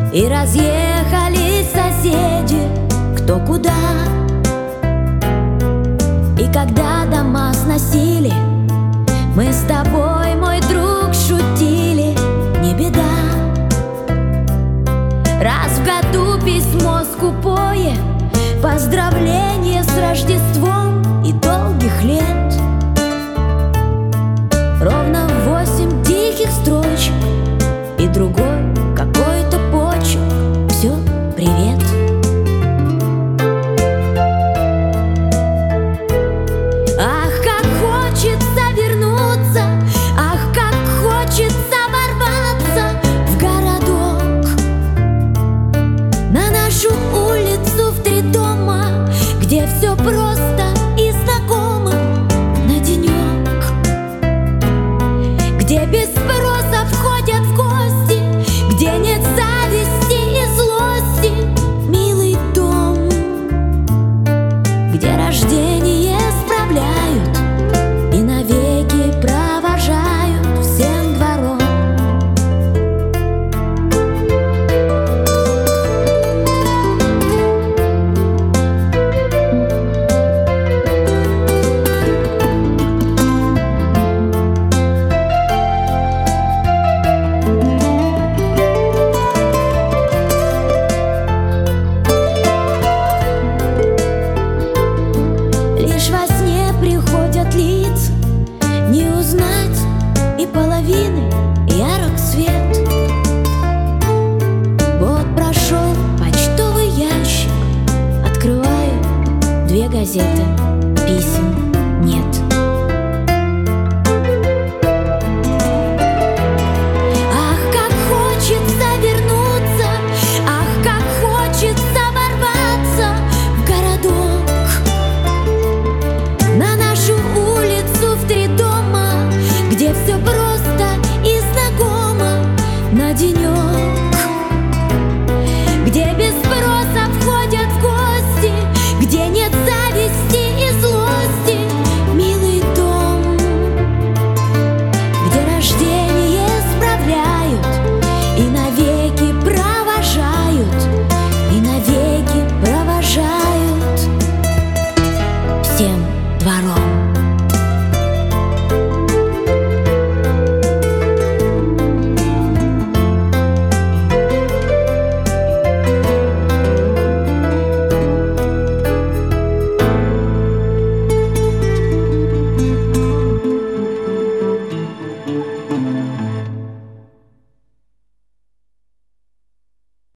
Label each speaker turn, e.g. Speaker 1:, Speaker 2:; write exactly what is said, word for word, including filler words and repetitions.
Speaker 1: И разъехались соседи кто куда. И когда дома сносили, мы с тобой, мой друг, шутили: не беда. Раз в году письмо скупое, поздравление с Рождеством и долгих лет. Ровно восемь тихих строчек и другой какой-то почерк. Все, привет. Ах, как хочется вернуться, ах, как хочется ворваться в городок, на нашу улицу в три дома, где все просто и знакомо на денек, где без спроса входят в гости, где нет зависти и злости. Милый дом, где рождение справляют и навеки провожают всем двором. Лишь во сне приходят лица, не узнать и половины ярок свет. Вот прошел почтовый ящик, открываю две газеты.